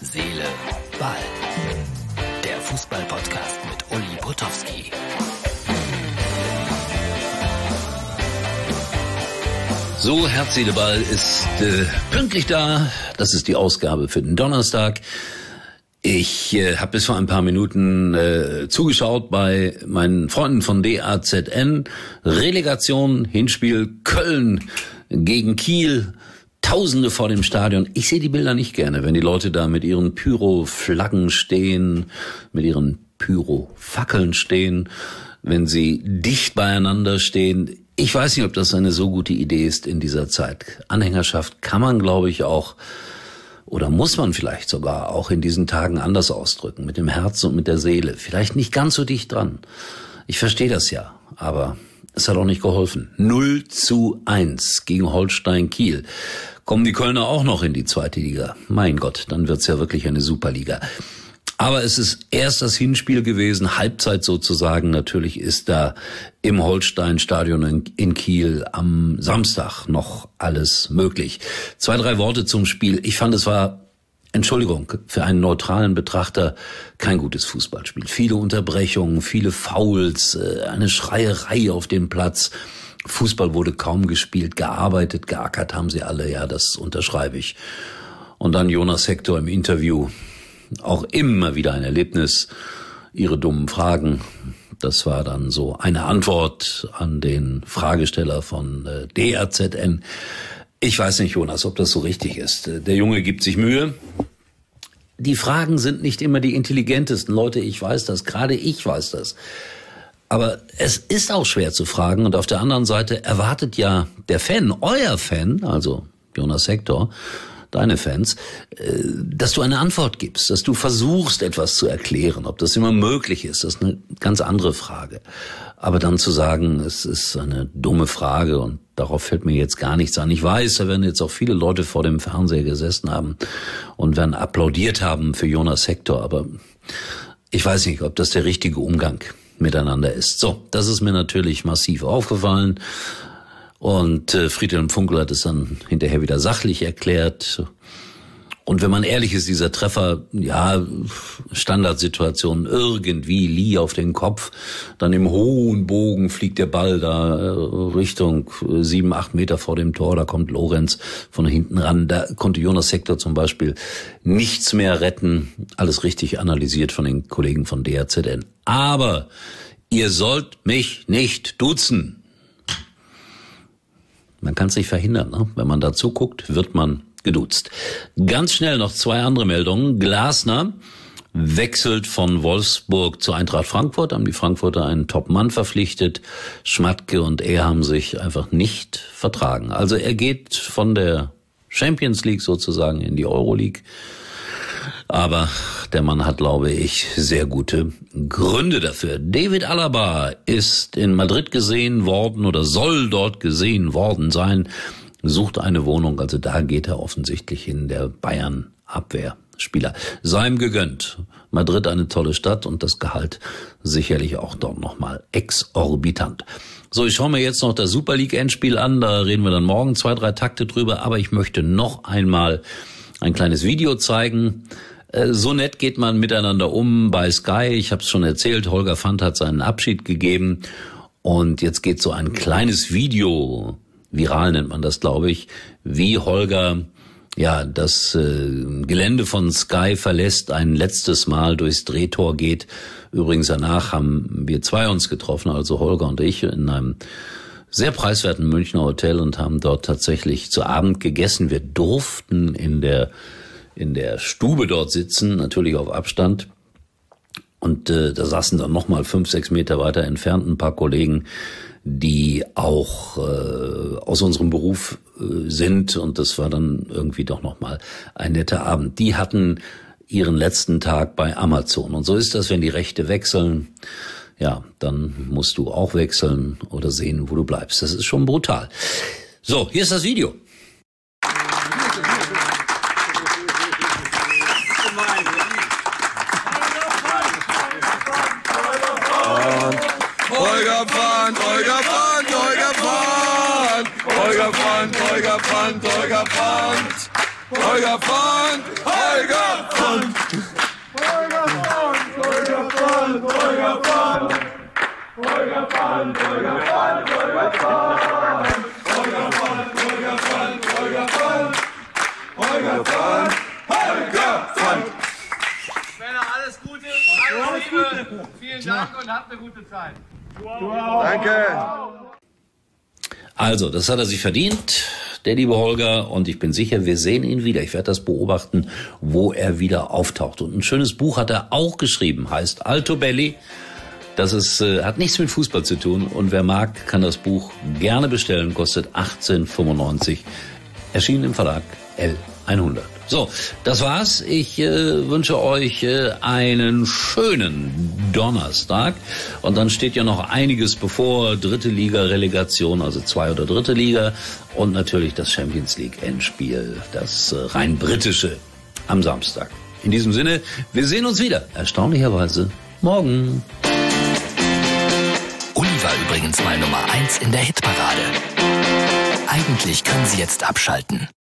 Seele, Ball. Der Fußball-Podcast mit Uli Potowski. So, Herz, Seele, Ball ist pünktlich da. Das ist die Ausgabe für den Donnerstag. Ich habe bis vor ein paar Minuten zugeschaut bei meinen Freunden von DAZN. Relegation, Hinspiel Köln gegen Kiel. Tausende vor dem Stadion. Ich sehe die Bilder nicht gerne, wenn die Leute da mit ihren Pyro-Flaggen stehen, mit ihren Pyro-Fackeln stehen, wenn sie dicht beieinander stehen. Ich weiß nicht, ob das eine so gute Idee ist in dieser Zeit. Anhängerschaft kann man, glaube ich, auch oder muss man vielleicht sogar auch in diesen Tagen anders ausdrücken, mit dem Herzen und mit der Seele. Vielleicht nicht ganz so dicht dran. Ich verstehe das ja, aber es hat auch nicht geholfen. 0:1 gegen Holstein Kiel. Kommen die Kölner auch noch in die zweite Liga? Mein Gott, dann wird's ja wirklich eine Superliga. Aber es ist erst das Hinspiel gewesen, Halbzeit sozusagen. Natürlich ist da im Holstein-Stadion in Kiel am Samstag noch alles möglich. 2, 3 Worte zum Spiel. Ich fand, es war, Entschuldigung, für einen neutralen Betrachter kein gutes Fußballspiel. Viele Unterbrechungen, viele Fouls, eine Schreierei auf dem Platz. Fußball wurde kaum gespielt, gearbeitet, geackert haben sie alle, ja, das unterschreibe ich. Und dann Jonas Hector im Interview. Auch immer wieder ein Erlebnis, ihre dummen Fragen. Das war dann so eine Antwort an den Fragesteller von DAZN. Ich weiß nicht, Jonas, ob das so richtig ist. Der Junge gibt sich Mühe. Die Fragen sind nicht immer die intelligentesten. Leute, ich weiß das, gerade ich weiß das. Aber es ist auch schwer zu fragen. Und auf der anderen Seite erwartet ja der Fan, euer Fan, also Jonas Hector, deine Fans, dass du eine Antwort gibst, dass du versuchst, etwas zu erklären. Ob das immer möglich ist, das ist eine ganz andere Frage. Aber dann zu sagen, es ist eine dumme Frage und darauf fällt mir jetzt gar nichts an. Ich weiß, da werden jetzt auch viele Leute vor dem Fernseher gesessen haben und werden applaudiert haben für Jonas Hector. Aber ich weiß nicht, ob das der richtige Umgang miteinander ist. So, das ist mir natürlich massiv aufgefallen. Und Friedhelm Funkel hat es dann hinterher wieder sachlich erklärt. Und wenn man ehrlich ist, dieser Treffer, ja, Standardsituation, irgendwie Lee auf den Kopf, dann im hohen Bogen fliegt der Ball da Richtung 7, 8 Meter vor dem Tor, da kommt Lorenz von hinten ran. Da konnte Jonas Hector zum Beispiel nichts mehr retten. Alles richtig analysiert von den Kollegen von DAZN. Aber ihr sollt mich nicht duzen. Man kann es nicht verhindern, ne? Wenn man da zuguckt, wird man geduzt. Ganz schnell noch 2 andere Meldungen. Glasner wechselt von Wolfsburg zu Eintracht Frankfurt, haben die Frankfurter einen Top-Mann verpflichtet. Schmatke und er haben sich einfach nicht vertragen. Also er geht von der Champions League sozusagen in die Euroleague. Aber der Mann hat, glaube ich, sehr gute Gründe dafür. David Alaba ist in Madrid gesehen worden oder soll dort gesehen worden sein, sucht eine Wohnung, also da geht er offensichtlich hin, der Bayern-Abwehrspieler. Sei ihm gegönnt. Madrid eine tolle Stadt und das Gehalt sicherlich auch dort nochmal exorbitant. So, ich schaue mir jetzt noch das Super League-Endspiel an, da reden wir dann morgen 2, 3 Takte drüber, aber ich möchte noch einmal ein kleines Video zeigen. So nett geht man miteinander um bei Sky. Ich habe es schon erzählt, Holger Fand hat seinen Abschied gegeben. Und jetzt geht so ein kleines Video, viral nennt man das, glaube ich, wie Holger ja das Gelände von Sky verlässt, ein letztes Mal durchs Drehtor geht. Übrigens danach haben wir 2 uns getroffen, also Holger und ich, in einem sehr preiswerten Münchner Hotel und haben dort tatsächlich zu Abend gegessen. Wir durften in der Stube dort sitzen, natürlich auf Abstand. Und da saßen dann nochmal 5, 6 Meter weiter entfernt ein paar Kollegen, die auch aus unserem Beruf sind. Und das war dann irgendwie doch nochmal ein netter Abend. Die hatten ihren letzten Tag bei Amazon. Und so ist das, wenn die Rechte wechseln. Ja, dann musst du auch wechseln oder sehen, wo du bleibst. Das ist schon brutal. So, hier ist das Video. Holger Fand, Holger Fand, Holger Fand, Holger Fand, Holger Fand, Holger Fand. Holger Frank, Holger Frank. Holger Frank, Holger Frank, Holger Frank. Holger Frank, Holger Frank, Holger Frank. Holger Frank, Holger Frank, Holger Frank. Holger Frank, Holger Frank. Männer, alles Gute, alles Liebe. Vielen Dank und habt eine gute Zeit. Danke. Also, das hat er sich verdient, der liebe Holger, und ich bin sicher, wir sehen ihn wieder. Ich werde das beobachten, wo er wieder auftaucht. Und ein schönes Buch hat er auch geschrieben, heißt Alto Belli. Das ist, hat nichts mit Fußball zu tun, und wer mag, kann das Buch gerne bestellen, kostet 18,95, erschienen im Verlag L100. So, das war's. Ich wünsche euch einen schönen Donnerstag. Und dann steht ja noch einiges bevor. 3. Liga Relegation, also 2. oder 3. Liga. Und natürlich das Champions League Endspiel, das rein britische, am Samstag. In diesem Sinne, wir sehen uns wieder, erstaunlicherweise, morgen. Uli war übrigens mal Nummer 1 in der Hitparade. Eigentlich können Sie jetzt abschalten.